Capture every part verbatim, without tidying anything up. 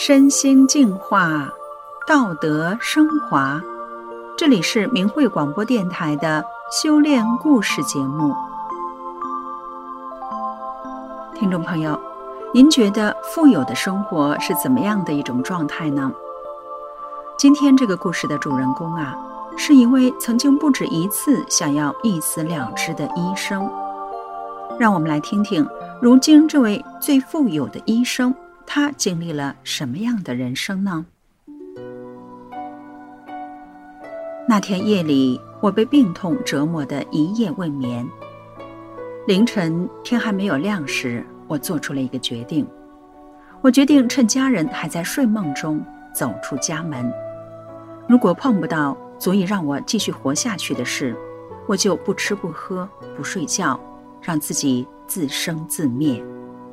身心净化，道德升华。这里是明慧广播电台的修炼故事节目。听众朋友，您觉得富有的生活是怎么样的一种状态呢？今天这个故事的主人公啊，是一位曾经不止一次想要一死了之的医生。让我们来听听，如今这位最富有的医生，他经历了什么样的人生呢？那天夜里，我被病痛折磨得一夜未眠。凌晨天还没有亮时，我做出了一个决定。我决定趁家人还在睡梦中走出家门。如果碰不到足以让我继续活下去的事，我就不吃不喝不睡觉，让自己自生自灭。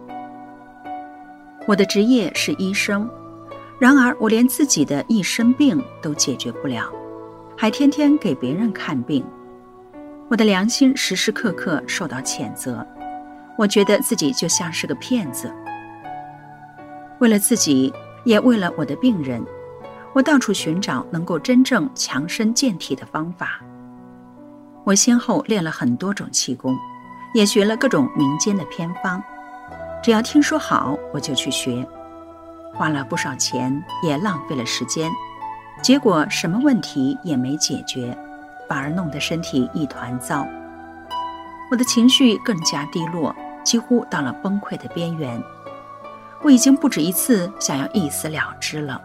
我的职业是医生，然而我连自己的一身病都解决不了，还天天给别人看病。我的良心时时刻刻受到谴责，我觉得自己就像是个骗子。为了自己，也为了我的病人，我到处寻找能够真正强身健体的方法。我先后练了很多种气功，也学了各种民间的偏方，只要听说好我就去学，花了不少钱，也浪费了时间，结果什么问题也没解决，反而弄得身体一团糟。我的情绪更加低落，几乎到了崩溃的边缘。我已经不止一次想要一死了之了。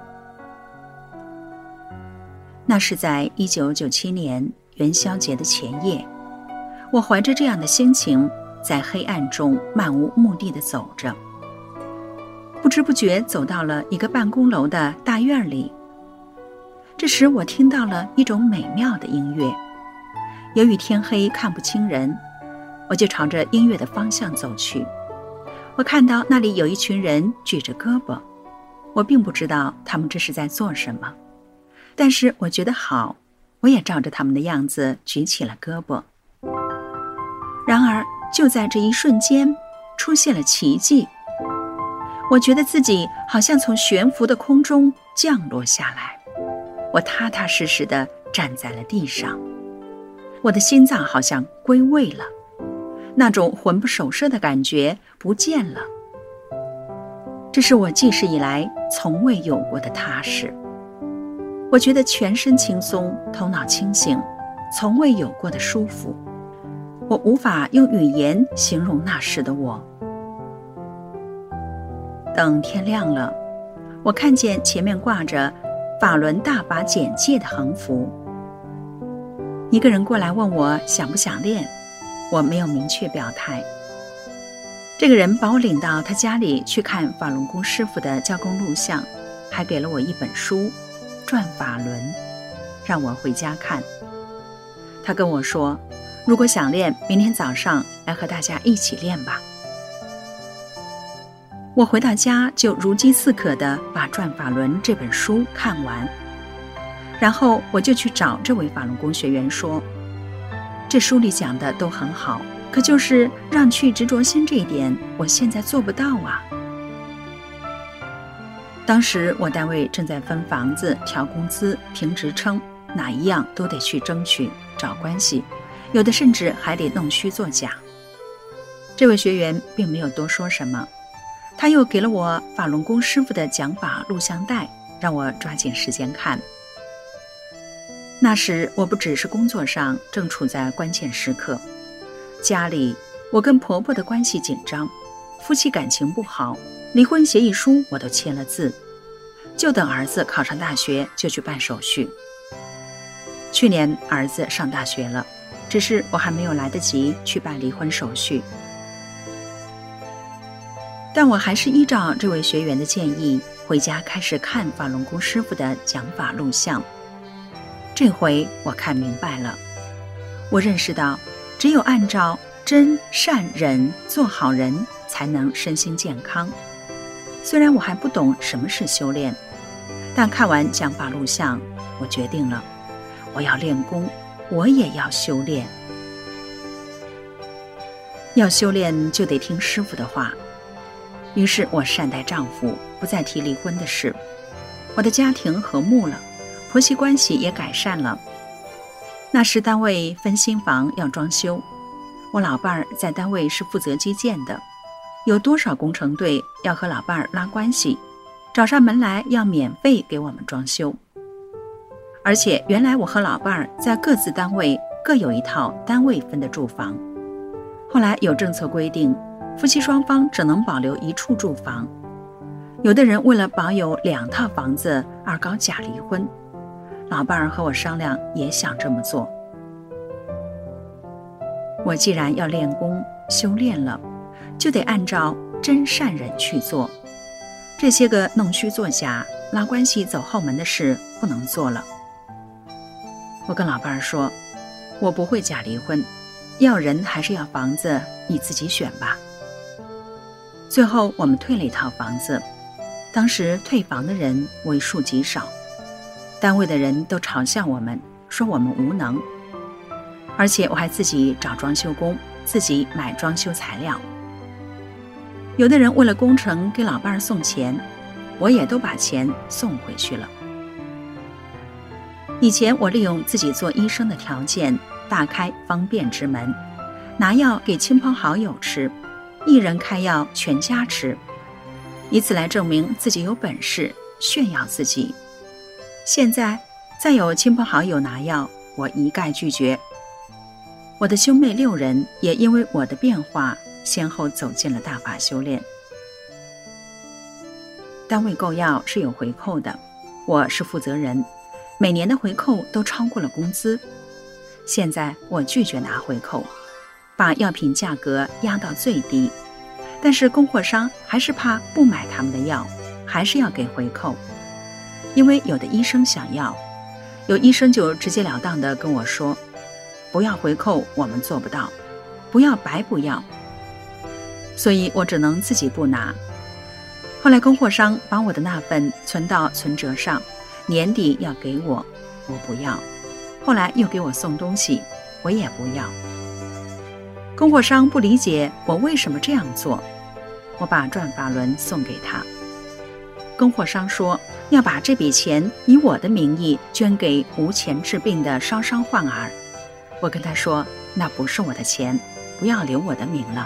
那是在一九九七年元宵节的前夜，我怀着这样的心情，在黑暗中漫无目的地走着，不知不觉走到了一个办公楼的大院里。这时我听到了一种美妙的音乐，由于天黑看不清人，我就朝着音乐的方向走去。我看到那里有一群人举着胳膊，我并不知道他们这是在做什么，但是我觉得好，我也照着他们的样子举起了胳膊。然而就在这一瞬间，出现了奇迹。我觉得自己好像从悬浮的空中降落下来，我踏踏实实地站在了地上，我的心脏好像归位了，那种魂不守舍的感觉不见了。这是我记事以来从未有过的踏实。我觉得全身轻松，头脑清醒，从未有过的舒服。我无法用语言形容那时的我。等天亮了，我看见前面挂着法轮大法简介的横幅。一个人过来问我想不想练，我没有明确表态。这个人把我领到他家里去看法轮功师傅的教功录像，还给了我一本书《转法轮》，让我回家看。他跟我说，如果想练，明天早上来和大家一起练吧。我回到家就如饥似渴地把《转法轮》这本书看完，然后我就去找这位法轮功学员说，这书里讲的都很好，可就是让去执着心这一点，我现在做不到啊。当时我单位正在分房子、调工资、评职称，哪一样都得去争取找关系，有的甚至还得弄虚作假。这位学员并没有多说什么，他又给了我法轮功师傅的讲法录像带，让我抓紧时间看。那时我不只是工作上正处在关键时刻，家里我跟婆婆的关系紧张，夫妻感情不好，离婚协议书我都签了字，就等儿子考上大学就去办手续。去年儿子上大学了，只是我还没有来得及去办离婚手续。但我还是依照这位学员的建议，回家开始看法轮功师傅的讲法录像。这回我看明白了，我认识到只有按照真善忍做好人，才能身心健康。虽然我还不懂什么是修炼，但看完讲法录像，我决定了，我要练功，我也要修炼。要修炼就得听师傅的话，于是我善待丈夫， 不再提离婚的事。我的家庭和睦了，婆媳关系也改善了。那时单位分新房要装修，我老伴儿在单位是负责基建的，有多少工程队要和老伴儿拉关系，找上门来要免费给我们装修。而且原来我和老伴儿在各自单位各有一套单位分的住房，后来有政策规定，夫妻双方只能保留一处住房。有的人为了保有两套房子而搞假离婚，老伴儿和我商量也想这么做。我既然要练功修炼了，就得按照真善忍去做，这些个弄虚作假拉关系走后门的事不能做了。我跟老伴儿说，我不会假离婚，要人还是要房子你自己选吧。最后我们退了一套房子，当时退房的人为数极少，单位的人都嘲笑我们，说我们无能，而且我还自己找装修工，自己买装修材料。有的人为了工程给老伴儿送钱，我也都把钱送回去了。以前我利用自己做医生的条件，大开方便之门，拿药给亲朋好友吃，一人开药全家吃，以此来证明自己有本事，炫耀自己。现在再有亲朋好友拿药，我一概拒绝。我的兄妹六人也因为我的变化，先后走进了大法修炼。单位购药是有回扣的，我是负责人，每年的回扣都超过了工资。现在我拒绝拿回扣，把药品价格压到最低，但是供货商还是怕不买他们的药，还是要给回扣。因为有的医生想要，有医生就直截了当地跟我说，不要回扣我们做不到，不要白补药，所以我只能自己不拿。后来供货商把我的那份存到存折上，年底要给我，我不要。后来又给我送东西，我也不要。供货商不理解我为什么这样做，我把转法轮送给他。供货商说要把这笔钱以我的名义捐给无钱治病的烧伤患儿，我跟他说那不是我的钱，不要留我的名了。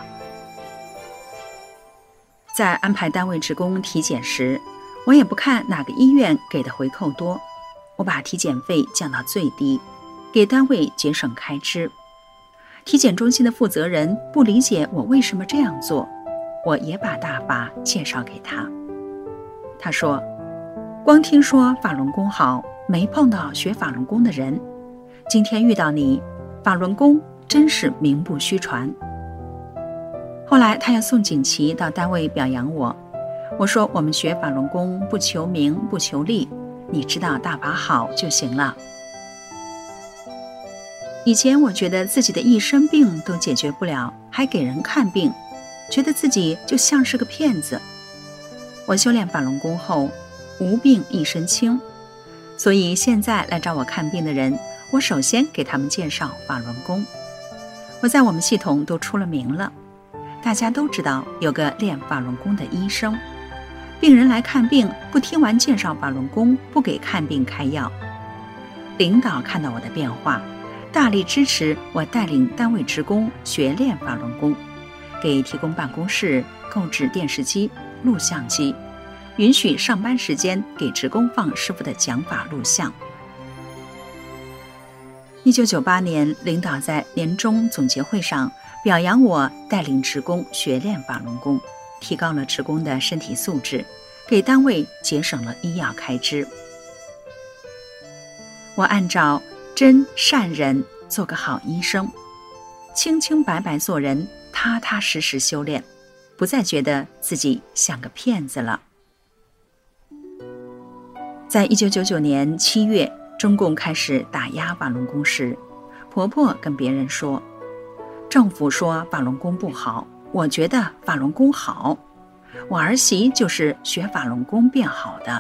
在安排单位职工体检时，我也不看哪个医院给的回扣多，我把体检费降到最低，给单位节省开支。体检中心的负责人不理解我为什么这样做，我也把大法介绍给他。他说，光听说法轮功好，没碰到学法轮功的人，今天遇到你，法轮功真是名不虚传。后来他要送锦旗到单位表扬我，我说我们学法轮功不求名不求利，你知道大法好就行了。以前我觉得自己的一身病都解决不了，还给人看病，觉得自己就像是个骗子。我修炼法轮功后，无病一身轻，所以现在来找我看病的人，我首先给他们介绍法轮功。我在我们系统都出了名了，大家都知道有个练法轮功的医生，病人来看病不听完介绍法轮功，不给看病开药。领导看到我的变化，大力支持我带领单位职工学练法轮功，给提供办公室购置电视机、录像机，允许上班时间给职工放师傅的讲法录像。一九九八年，领导在年终总结会上表扬我带领职工学练法轮功，提高了职工的身体素质，给单位节省了医药开支。我按照真善忍做个好医生，清清白白做人，踏踏实实修炼，不再觉得自己像个骗子了。在一九九九年七月，中共开始打压法轮功时，婆婆跟别人说，政府说法轮功不好，我觉得法轮功好，我儿媳就是学法轮功变好的。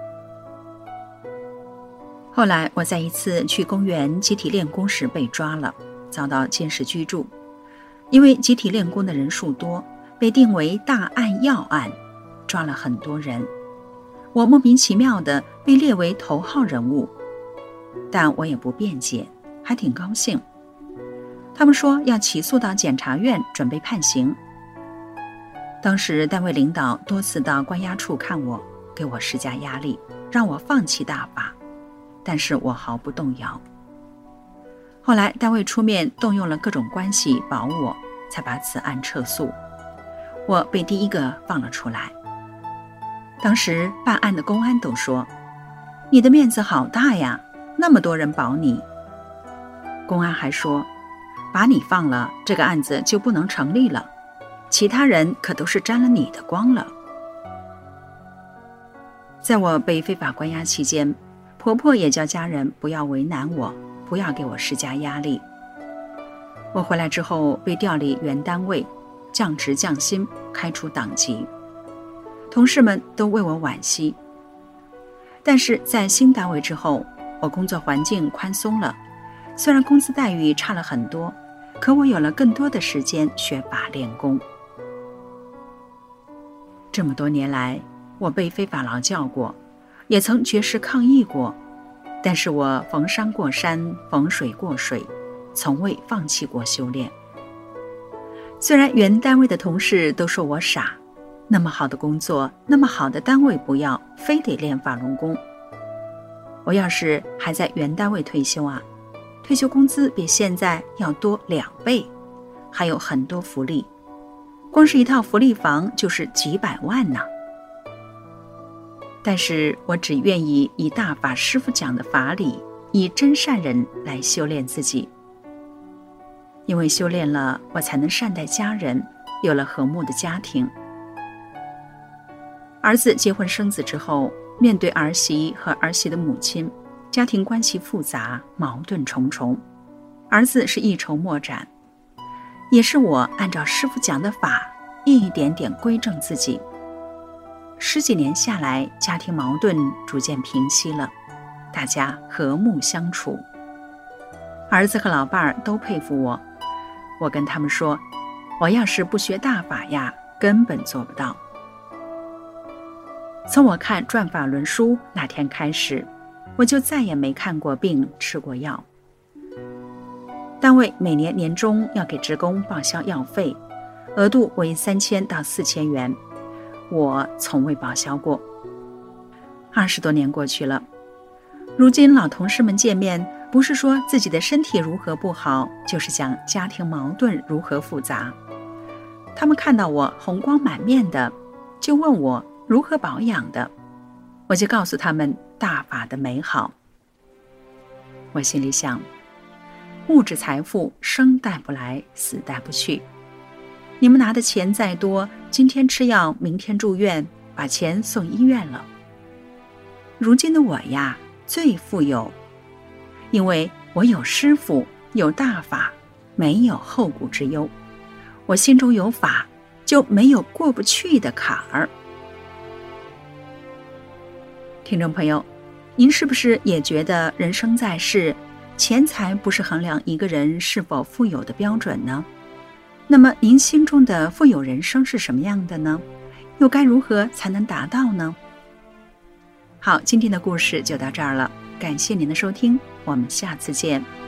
后来我在一次去公园集体练功时被抓了，遭到监视居住。因为集体练功的人数多，被定为大案要案，抓了很多人， 我莫名其妙地被列为头号人物，但我也不辩解，还挺高兴。他们说要起诉到检察院，准备判刑。当时单位领导多次到关押处看我，给我施加压力，让我放弃大法，但是我毫不动摇。后来单位出面动用了各种关系保我，才把此案撤诉，我被第一个放了出来。当时办案的公安都说，你的面子好大呀，那么多人保你。公安还说，把你放了，这个案子就不能成立了，其他人可都是沾了你的光了。在我被非法关押期间，婆婆也叫家人不要为难我，不要给我施加压力。我回来之后被调离原单位，降职降薪，开除党籍，同事们都为我惋惜。但是在新单位之后，我工作环境宽松了，虽然工资待遇差了很多，可我有了更多的时间学法练功。这么多年来，我被非法劳教过，也曾绝食抗议过，但是我逢山过山，逢水过水，从未放弃过修炼。虽然原单位的同事都说我傻，那么好的工作，那么好的单位不要，非得练法轮功。我要是还在原单位退休啊，退休工资比现在要多两倍，还有很多福利，光是一套福利房就是几百万呢。但是我只愿意以大法师父讲的法理，以真善人来修炼自己。因为修炼了，我才能善待家人，有了和睦的家庭。儿子结婚生子之后，面对儿媳和儿媳的母亲，家庭关系复杂，矛盾重重，儿子是一筹莫展。也是我按照师父讲的法，一点点归正自己。十几年下来，家庭矛盾逐渐平息了，大家和睦相处。儿子和老伴儿都佩服我，我跟他们说，我要是不学大法呀，根本做不到。从我看转法轮书那天开始，我就再也没看过病，吃过药。单位每年年终要给职工报销药费，额度为三千到四千元，我从未报销过。二十多年过去了，如今老同事们见面，不是说自己的身体如何不好，就是讲家庭矛盾如何复杂。他们看到我红光满面的，就问我如何保养的，我就告诉他们大法的美好。我心里想，物质财富生带不来，死带不去。你们拿的钱再多，今天吃药，明天住院，把钱送医院了。如今的我呀，最富有，因为我有师父，有大法，没有后顾之忧。我心中有法，就没有过不去的坎儿。听众朋友，您是不是也觉得人生在世，钱财不是衡量一个人是否富有的标准呢？那么您心中的富有人生是什么样的呢？又该如何才能达到呢？好，今天的故事就到这儿了，感谢您的收听，我们下次见。